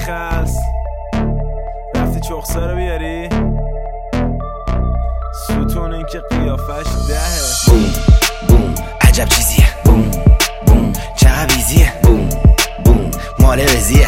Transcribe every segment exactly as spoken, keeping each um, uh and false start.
خلص رفتی چخسا رو بیاری ستون این که قیافش دهه. بوم بوم عجب چیزیه. بوم بوم چقدر بیزیه. بوم بوم مال وزیه.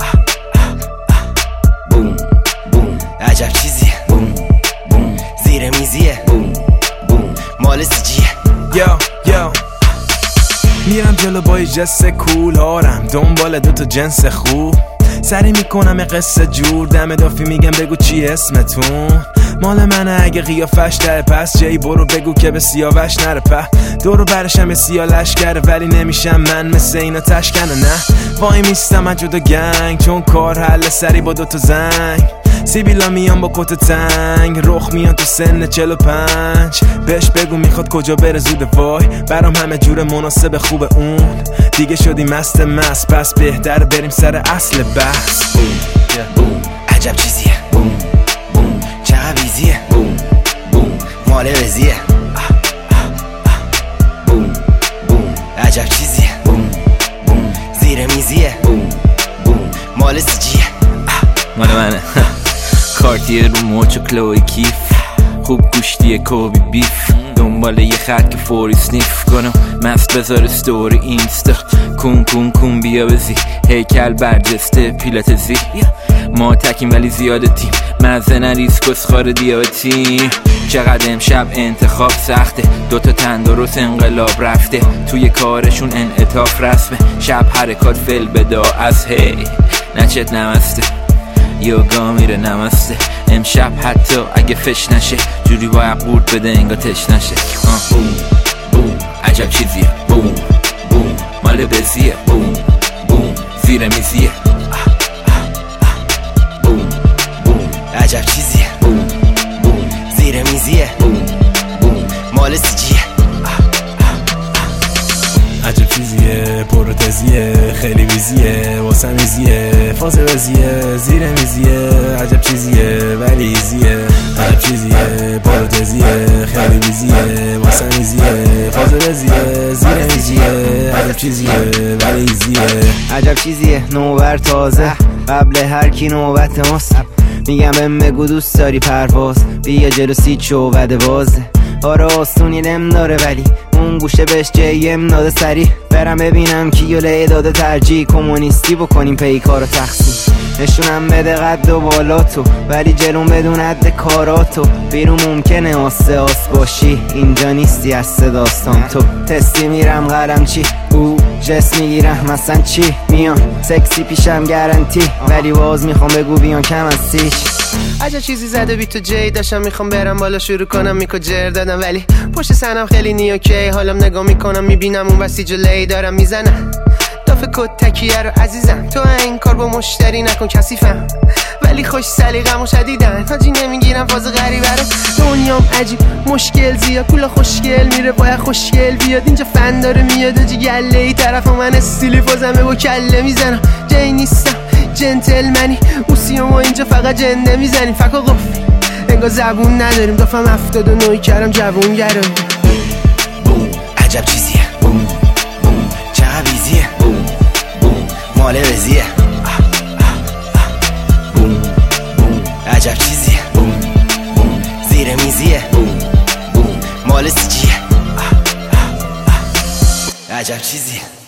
بوم بوم عجب چیزیه. بوم بوم زیر میزیه. بوم بوم مال سیجیه. یو یو میرم جلو با جس کول هارم دنبال دوتا جنس خوب سری میکنم قصه جور دم دافی میگم بگو چی اسمتون مال منه اگه قیافش ده پس جی برو بگو که به سیاوش نره په دورو برشم سیا لشکره ولی نمیشم من مثل اینا تشکنه نه وای میستم من جدا گنگ چون کار حل سری با دوتا زنگ سیبیلا میان با کت تنگ رخ میان تو سن چل و پنج بهش بگو میخواد کجا بره زود وای برام همه جور مناسب خوب اون دیگه شدی مست مست پس بهتر بریم سر اصل بحث. بوم بوم عجب چیزیه. بوم بوم چقدر بیزیه. بوم بوم مال وزیه. بوم بوم عجب چیزیه. بوم بوم زیر میزیه. بوم بوم مال سیجیه. مال منه. کارتیه رو موچ و کلوی کیف خوب گوشتیه کوبی بیف دنبال یه خط که فوری سنیف کنم مست بذار ستوری اینستا کون کون کون بیا بزی هیکل برجسته پیلت زی ما تکیم ولی زیاده تیم مزه نریز کسخار دیابتیم چقدر امشب انتخاب سخته دوتا تندرست انقلاب رفته توی کارشون انعطاف رسمه شب حرکات فل بدا از هی نچت نمسته یوگا میره نمسته امشب حتی اگه فش نشه جوری باید قورت بده انگا تش نشه. بوم بوم عجب چیزیه. بوم بوم مال بزیه. بوم بوم زیر میزیه. بوم بوم عجب چیزیه. بوم بوم زیر میزیه. بوم بوم مال سیجیه. عجب چیزیه پروتزیه خیلی ویزیه واسه میزیه فاز وزیه زیر میزیه عجب چیزیه ولی ایزیه عجب چیزیه پروتزیه خیلی ویزیه واسه میزیه فاز وزیه زیر میزیه عجب چیزیه ولی ایزیه. عجب چیزیه نوبر تازه قبل هر کی نوبت ماست میگم بهم بگو دوست داری پرواز بیا جلو سیچ و بده بازه آره آستونی نم داره ولی اون گوشه بهش جیم داده سری برم ببینم کیو له داده ترجیح کمونیستی بکنیم پیکارو تقسیم نشونم بده قد و بالاتو ولی جلوم بدون حد کاراتو بیرون ممکنه آسه آس باشی اینجا نیستی از داستان تو تستی میرم قلم چی او جس میگیرم مثلا چی میان سکسی پیشم گارانتی ولی باز میخوام بگو بیان کم از سیش. عجب چیزی زده بی تو جی داشتم میخوام برم بالا شروع کنم میکو جر دادم ولی پشت سنم خیلی نیوکی حالم نگاه میکنم میبینم اون وسی جلوی دارم میزنم دافه کد تکیه رو عزیزم تو این کار با مشتری نکن کثیفم ولی خوش سلیقه‌مو شدیدن حاجی نمیگیرم فاز غریبه رو دنیام عجیب مشکل زیاد کولا خوشگل میره باید خوشگل بیاد اینجا فن داره میاد آجی گله ای طرف من استیلی فازمه با کله میزنم جای نیستم جنتلمنی اوسی ما اینجا فقط جنده میزنیم فکا قفل انگار زبون نداریم دافم هفتاد و نوی کردم جوون گرم. بوم عجب چیزیه. بوم بوم چقدر بیزیه. بوم بوم مال وزیه. بوم بوم عجب چیزیه. بوم بوم زیر میزیه. بوم بوم مال سیجیه. عجب چیزیه.